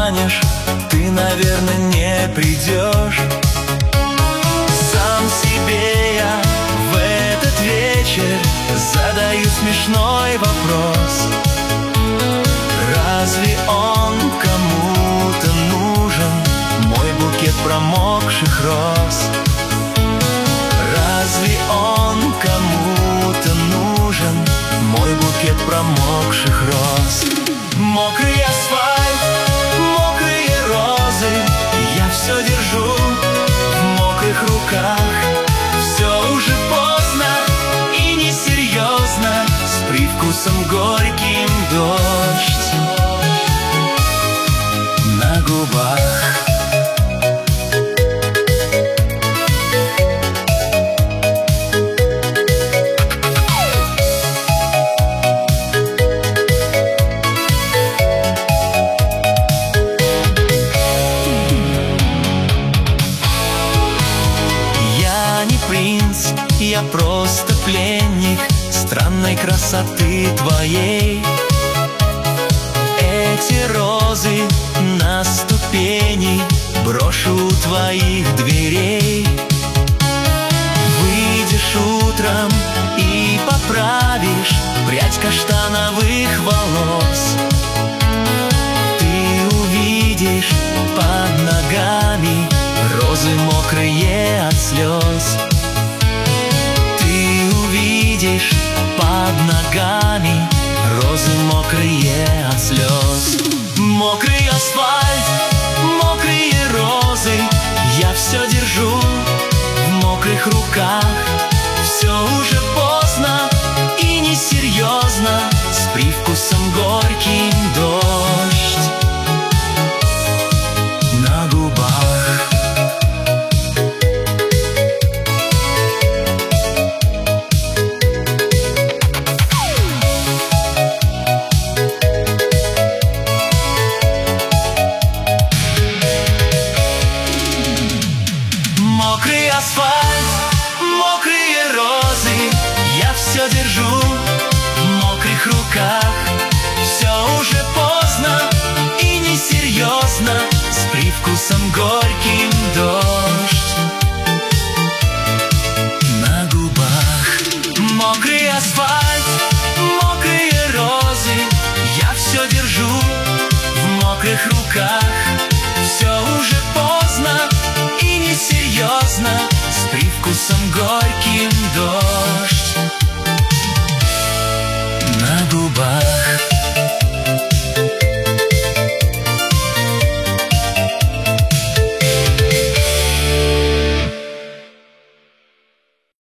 обманешь, ты, наверное, не придешь. Сам себе я в этот вечер задаю смешной вопрос: разве он кому-то нужен, мой букет промокших роз? Разве он кому-то нужен, мой букет промокших роз? Мокрый асфальт, мокрые розы, я все держу в мокрых руках. Все уже поздно и несерьезно, с привкусом горьким дождь на губах. Я просто пленник странной красоты твоей. Эти розы на ступени брошу у твоих дверей. Выйдешь утром и поправишь прядь каштановых волос. Ты увидишь под ногами розы мокрые от слез. Видишь под ногами розы мокрые от слез. Мокрый асфальт, мокрые розы, я все держу в мокрых руках. Все уже поздно и несерьезно, с привкусом горьким дождь на губах. Мокрый асфальт, мокрые розы, я все держу в мокрых руках. Все уже поздно и несерьезно, с привкусом горьким дождь на губах. Мокрый асфальт, мокрые розы, я все держу в мокрых руках. Все уже поздно и несерьезно, с привкусом горьким